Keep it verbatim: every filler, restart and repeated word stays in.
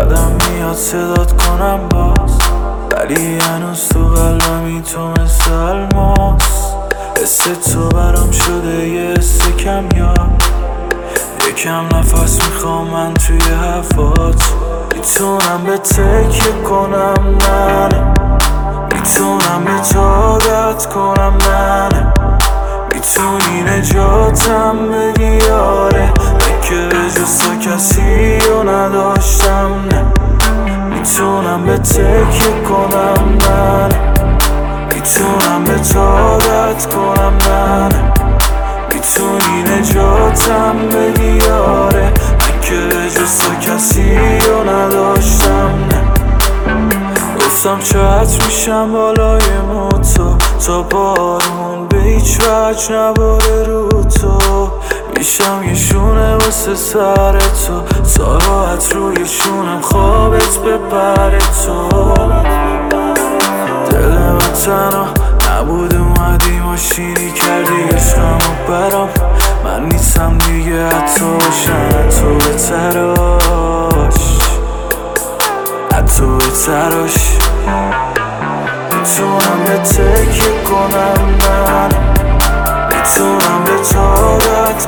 بدم میاد صدات کنم باز، ولی هنوز تو قلبمی تو مثل الماس. حس تو برام شده یه حس کمیاب، یکم نفس میخوام من توی حرفات. میتونم به تکیه کنم منه، میتونم به طاقت کنم منه، میتونی نجاتم بدی آره. من که به جز تو کسی رو نداشتم نه، میتونم به تکیه کنم منه، میتونم به طاقت کنم منه، میتونی نجاتم بدی آره. من که به جز تو کسی رو نداشتم نه. گفتم چت میشم بالای موتو تا بارون به هیچ وجه نباره رو تو. میشم یه شونه واسه سر تو تا راحت روی شونم خوابت ببره تو. دل من تنها نبود اومدی ماشینی کردی عشقمو برام. من نیستم دیگه حتی باشن تو به تراش، حتی به تراش. میتونم به تکیه کنم من، میتونم به طاقت